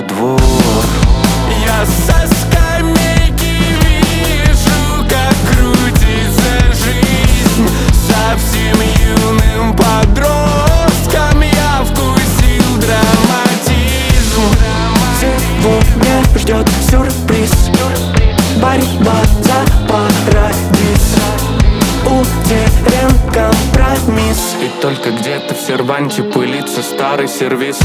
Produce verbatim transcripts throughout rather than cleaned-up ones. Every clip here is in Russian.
двор. Я со скамейки вижу, как крутится жизнь. Совсем юным подростком я вкусил драматизм. Сегодня ждет сюрприз, борьба за парадиз, утерян компромисс, и только где-то в серванте пылится старый сервис.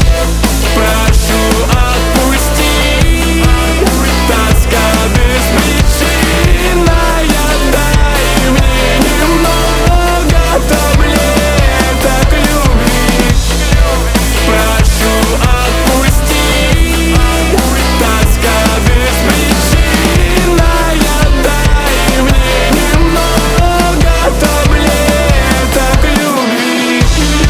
Прошу отпусти, тоска беспричинная. Дай мне немного таблеток любви. Прошу отпусти, тоска беспричинная. Дай мне немного таблеток любви.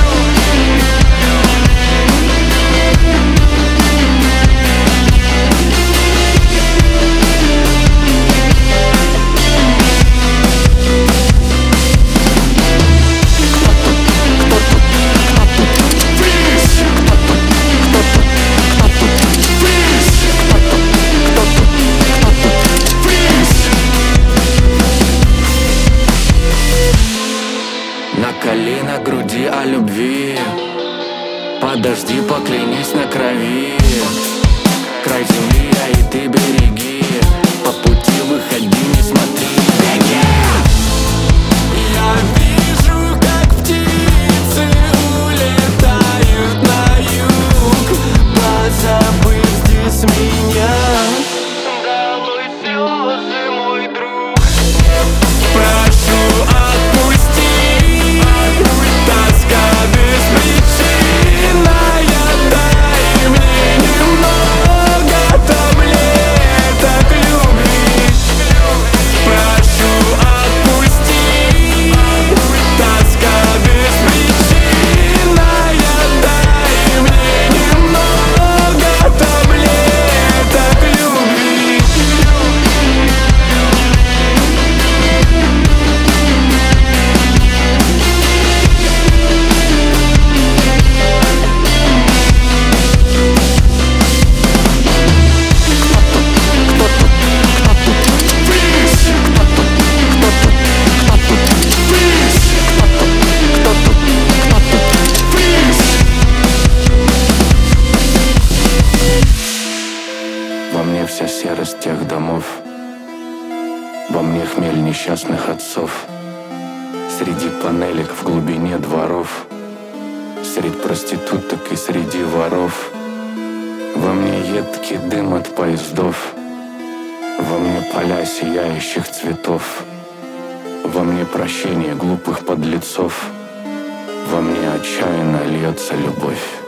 На колено, груди о любви, подожди, поклянись на крови. Край земли, а и ты береги, по пути выходи, не смотри, беги. Я вижу, как птицы улетают на юг, позабыв здесь меня. Долой слезы, мой друг. Прошу отпусти, тоска беспричинная. Дай мне немного таблеток любви. Прошу отпусти, тоска беспричинная. Дай мне немного таблеток любви. Во мне вся серость тех домов, во мне хмель несчастных отцов. Среди панелек в глубине дворов, среди проституток и среди воров. Во мне едкий дым от поездов, во мне поля сияющих цветов, во мне прощение глупых подлецов, во мне отчаянно льется любовь.